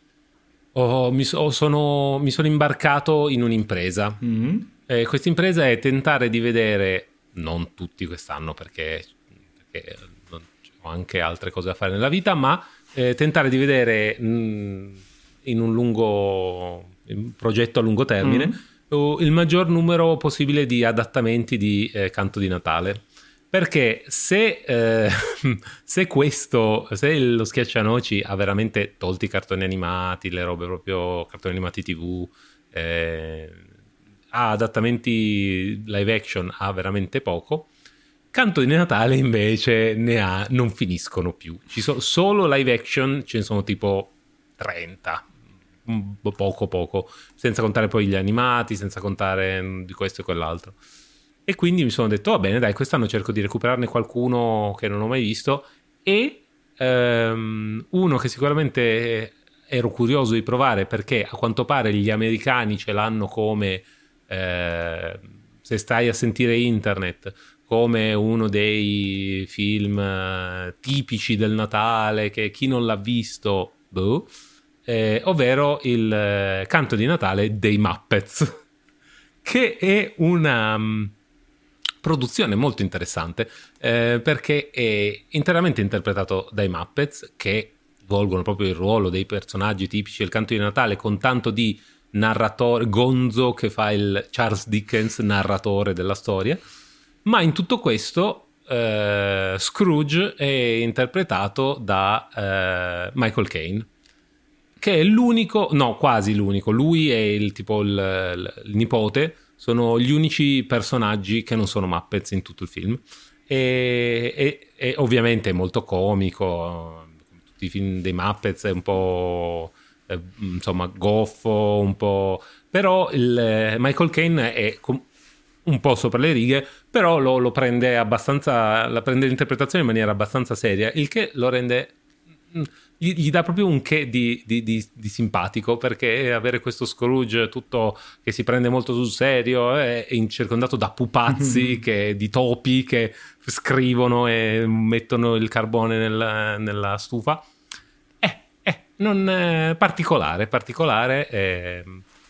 oh, mi, so, sono, mi sono imbarcato in un'impresa. Mm-hmm. Eh, questa impresa è tentare di vedere, non tutti quest'anno perché, perché non, ho anche altre cose da fare nella vita, ma eh, tentare di vedere mh, in un lungo in un progetto a lungo termine mm-hmm. il maggior numero possibile di adattamenti di eh, Canto di Natale. Perché se, eh, se questo, se lo Schiaccianoci ha veramente tolto i cartoni animati, le robe proprio, cartoni animati tivù, eh, ha adattamenti live action, ha veramente poco, Canto di Natale invece ne ha, non finiscono più. Ci sono solo live action, ce ne sono tipo trenta, poco poco, senza contare poi gli animati, senza contare di questo e quell'altro. E quindi mi sono detto, va bene, dai, quest'anno cerco di recuperarne qualcuno che non ho mai visto, e um, uno che sicuramente ero curioso di provare perché a quanto pare gli americani ce l'hanno come eh, se stai a sentire internet come uno dei film eh, tipici del Natale, che chi non l'ha visto, boh, eh, ovvero il eh, canto di Natale dei Muppets, che è una um, produzione molto interessante, eh, perché è interamente interpretato dai Muppets, che svolgono proprio il ruolo dei personaggi tipici del canto di Natale, con tanto di narratore, Gonzo che fa il Charles Dickens narratore della storia, ma in tutto questo eh, Scrooge è interpretato da eh, Michael Caine, che è l'unico, no quasi l'unico, lui e il tipo il, il, il nipote sono gli unici personaggi che non sono Muppets in tutto il film, e, e, e ovviamente è molto comico, tutti i film dei Muppets è un po' eh, insomma goffo, un po', però il eh, Michael Caine è com- un po' sopra le righe, però lo, lo prende abbastanza, la prende l'interpretazione in maniera abbastanza seria, il che lo rende, gli, gli dà proprio un che di, di, di, di simpatico, perché avere questo Scrooge tutto che si prende molto sul serio è, è circondato da pupazzi, che, di topi che scrivono e mettono il carbone nella, nella stufa, è eh, eh, non è particolare, particolare eh,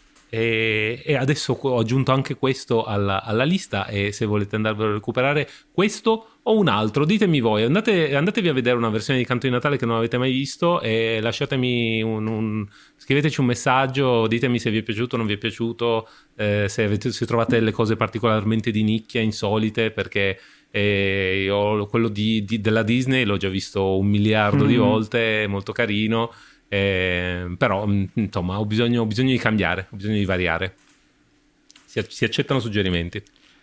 E, e adesso ho aggiunto anche questo alla, alla lista, e se volete andarvelo a recuperare, questo o un altro, ditemi voi, andate, andatevi a vedere una versione di Canto di Natale che non avete mai visto e lasciatemi un, un scriveteci un messaggio, ditemi se vi è piaciuto o non vi è piaciuto, eh, se, avete, se trovate delle cose particolarmente di nicchia, insolite, perché eh, io quello di, di, della Disney l'ho già visto un miliardo mm. di volte, è molto carino. Eh, però insomma ho bisogno, ho bisogno di cambiare, ho bisogno di variare. Si, si accettano suggerimenti.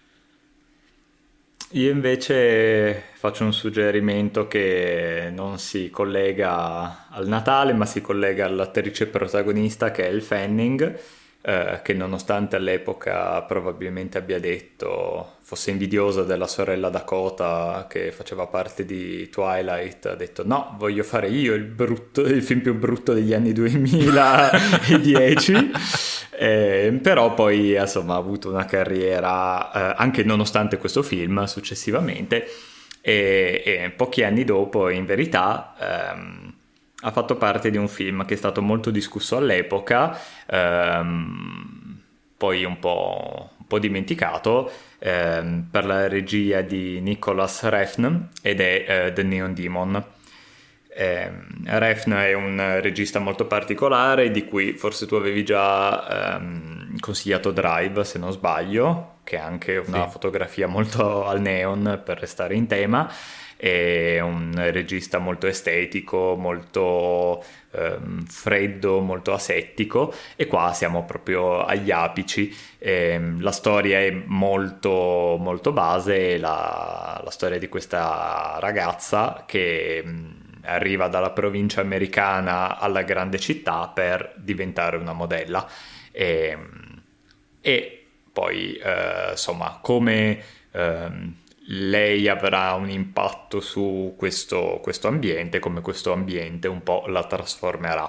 Io invece faccio un suggerimento che non si collega al Natale, ma si collega all'attrice protagonista, che è Elle Fanning, eh, che nonostante all'epoca probabilmente abbia detto, fosse invidiosa della sorella Dakota che faceva parte di Twilight, ha detto no, voglio fare io il, brutto, il film più brutto degli anni duemiladieci. Eh, però poi insomma ha avuto una carriera eh, anche nonostante questo film successivamente, e, e pochi anni dopo in verità ehm, ha fatto parte di un film che è stato molto discusso all'epoca, ehm, poi un po', un po' dimenticato, ehm, per la regia di Nicholas Refn, ed è eh, The Neon Demon. Eh, Refn è un regista molto particolare, di cui forse tu avevi già ehm, consigliato Drive, se non sbaglio, che è anche una sì. fotografia molto al neon, per restare in tema. È un regista molto estetico, molto ehm, freddo, molto asettico, e qua siamo proprio agli apici. Eh, la storia è molto molto base, la, la storia di questa ragazza che mh, arriva dalla provincia americana alla grande città per diventare una modella, e, e poi eh, insomma come ehm, lei avrà un impatto su questo, questo ambiente, come questo ambiente un po' la trasformerà.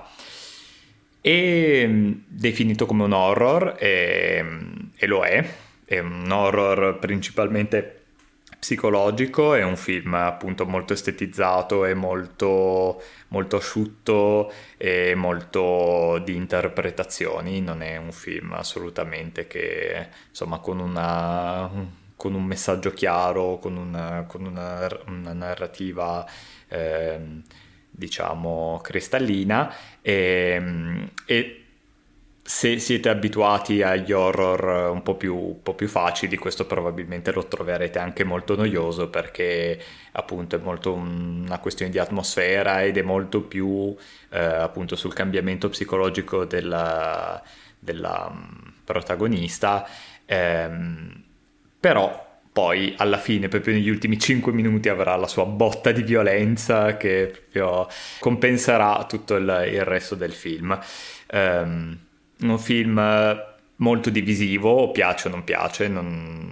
È definito come un horror, e, e lo è, è un horror principalmente psicologico, è un film appunto molto estetizzato e molto, molto asciutto e molto di interpretazioni, non è un film assolutamente che insomma con una... con un messaggio chiaro, con una, con una, una narrativa eh, diciamo cristallina, e, e se siete abituati agli horror un po' più, un po' più facili, questo probabilmente lo troverete anche molto noioso, perché appunto è molto una questione di atmosfera ed è molto più eh, appunto sul cambiamento psicologico della, della protagonista. ehm, Però poi alla fine, proprio negli ultimi cinque minuti, avrà la sua botta di violenza che proprio compenserà tutto il, il resto del film. Um, un film molto divisivo, o piace o non piace, non,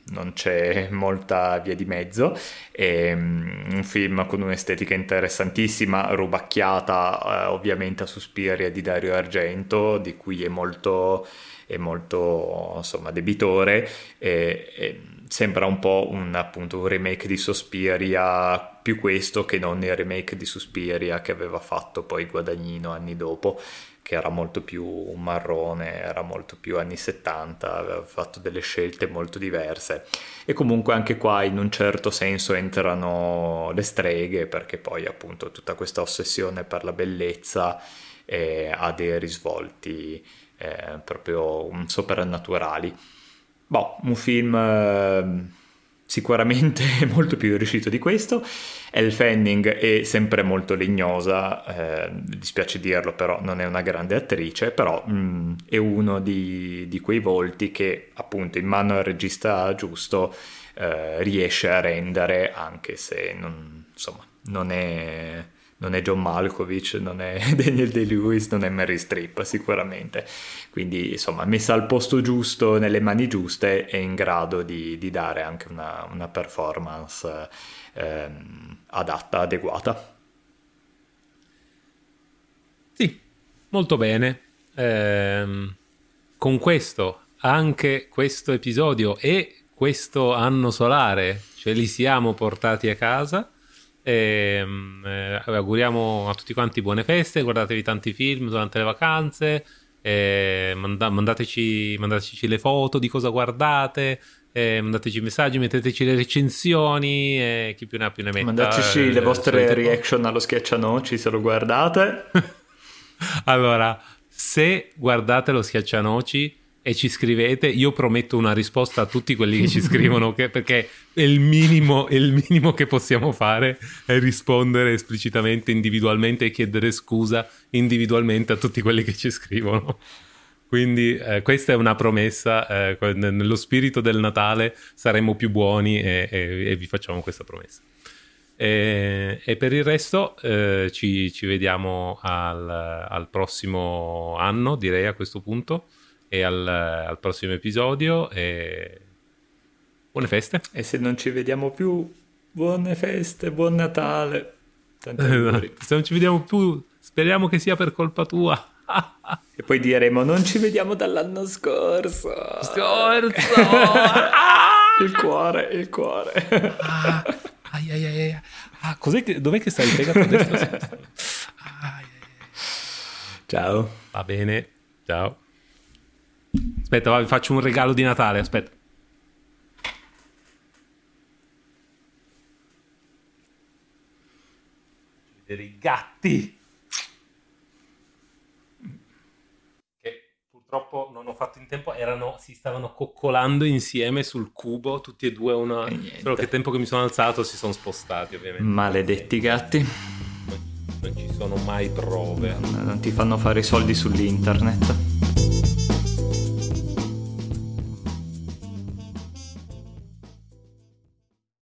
non c'è molta via di mezzo. È un film con un'estetica interessantissima, rubacchiata eh, ovviamente a Suspiria di Dario Argento, di cui è molto, è molto insomma debitore, e, e sembra un po' un, appunto, un remake di Suspiria, più questo che non il remake di Suspiria che aveva fatto poi Guadagnino anni dopo, che era molto più marrone, era molto più anni settanta, aveva fatto delle scelte molto diverse. E comunque anche qua in un certo senso entrano le streghe, perché poi appunto tutta questa ossessione per la bellezza eh, ha dei risvolti eh, proprio soprannaturali. Boh, un film eh, sicuramente molto più riuscito di questo. Elle Fanning è sempre molto legnosa, eh, dispiace dirlo, però non è una grande attrice, però mh, è uno di, di quei volti che appunto in mano al regista giusto eh, riesce a rendere, anche se non, insomma, non è... non è John Malkovich, non è Daniel Day-Lewis, non è Meryl Streep sicuramente, quindi insomma messa al posto giusto, nelle mani giuste, è in grado di, di dare anche una, una performance ehm, adatta, adeguata. Sì, molto bene. Ehm, con questo, anche questo episodio e questo anno solare ce li siamo portati a casa. E, eh, auguriamo a tutti quanti buone feste, guardatevi tanti film durante le vacanze, eh, manda- mandateci, mandateci le foto di cosa guardate, eh, mandateci messaggi, metteteci le recensioni, eh, chi più ne ha più ne metta. Mandateci eh, le vostre solito... reaction allo Schiaccianoci se lo guardate. Allora, se guardate lo Schiaccianoci e ci scrivete, io prometto una risposta a tutti quelli che ci scrivono, che, perché è il minimo, è il minimo che possiamo fare, è rispondere esplicitamente, individualmente, e chiedere scusa individualmente a tutti quelli che ci scrivono. Quindi eh, questa è una promessa, eh, nello spirito del Natale saremo più buoni e, e, e vi facciamo questa promessa. E, e per il resto eh, ci, ci vediamo al, al prossimo anno, direi, a questo punto, e al, al prossimo episodio, e buone feste. E se non ci vediamo più, buone feste, buon Natale, tanti auguri. Se non ci vediamo più, speriamo che sia per colpa tua. E poi diremo non ci vediamo dall'anno scorso. Scorso. Il cuore, il cuore. Ah, ai, ai, ai. Ah, cos'è che, dov'è che stai piegato a destra? Ah, ai, ai. Ciao. Va bene, ciao. Aspetta, va, vi faccio un regalo di Natale, aspetta. Vedere i gatti. Che purtroppo non ho fatto in tempo, erano, si stavano coccolando insieme sul cubo, tutti e due, una... solo che tempo che mi sono alzato si sono spostati, ovviamente. Maledetti gatti. Non, non ci sono mai prove. Non ti fanno fare i soldi sull'internet.